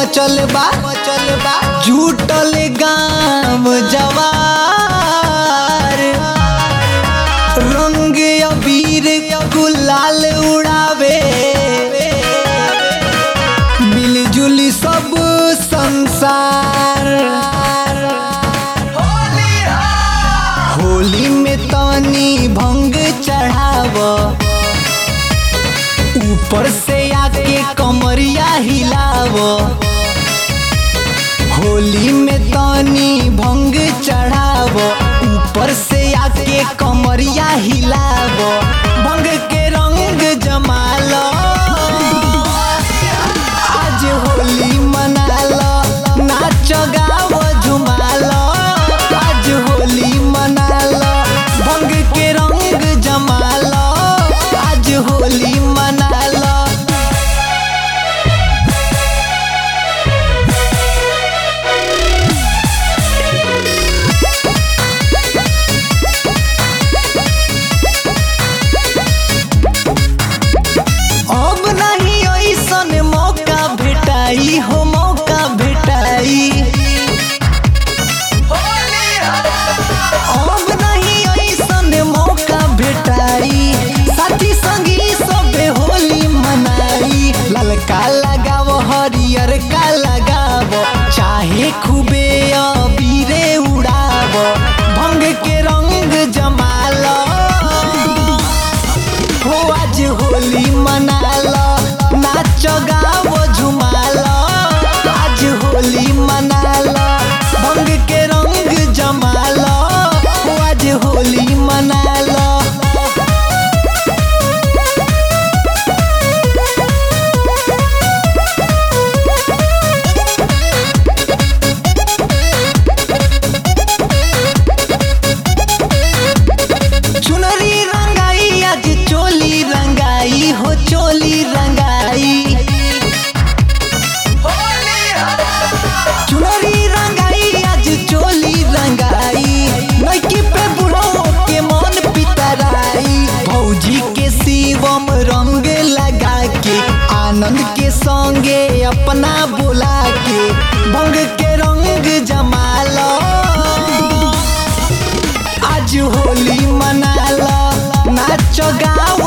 मचल बा झूठल गाम जवार रंग अबीर गुलाल उड़ावे मिलजुली सब संसार। होली में तनी भंग चढ़ाव ऊपर से आके कमरिया हिलाव। होली में तनी भंग चढ़ाव ऊपर से आके कमरिया हिलाव। भंग के रंग जमाल आज होली मनाल नाच गाव झुमाल आज होली मनाल। भंग के रंग जमाल आज होली मनाल। अब नहीं ऐसन मौका भेटाई हो मौका भेटाई। अब नहीं ऐसन मौका भेटाई साथी संगी सबे होली मनाई। ललका लगाव हरियर का लगाव चाहे खूबे अबीरे उड़ाव। भंग के रंग जमाल हो आज होली मनाल नाच गाव झुमाल आज होली मनाल। भंग के रंग जमाल हो आज होली मनाल। चुनरी रंगाई आज चोली रंगाई हो चोली रंगाई। चुनरी रंगाई आज चोली रंगाई नइकी पे बुढ़ो के मन पितराई। भौजी के शिवम रंग लगा के आनंद के संगे अपना बुला के भंग के रंग जमाल आज होली मनाल नाच गाव